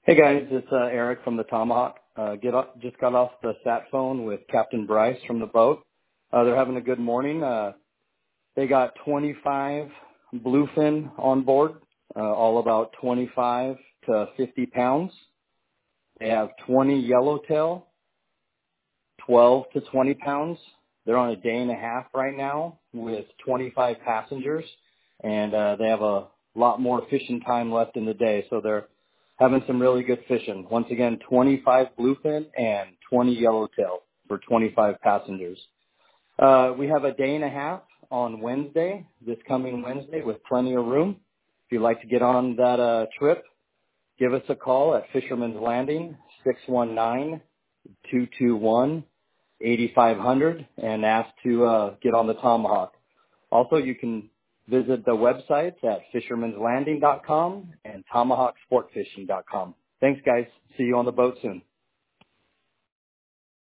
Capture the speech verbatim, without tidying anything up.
Hey guys, it's uh, Eric from the Tomahawk. Uh, get up, just got off the sat phone with Captain Bryce from the boat. Uh, they're having a good morning. Uh, they got twenty-five bluefin on board, uh, all about twenty-five to fifty pounds. They have twenty yellowtail, twelve to twenty pounds. They're on a day and a half right now with twenty-five passengers, and uh, they have a lot more fishing time left in the day, so they're having some really good fishing. Once again, twenty-five bluefin and twenty yellowtail for twenty-five passengers. Uh, we have a day and a half on Wednesday, this coming Wednesday, with plenty of room. If you'd like to get on that uh, trip, give us a call at Fisherman's Landing, six one nine, two two one, eight five zero zero, and ask to uh, get on the Tomahawk. Also, you can visit the websites at fishermans landing dot com and tomahawk sport fishing dot com. Thanks, guys. See you on the boat soon.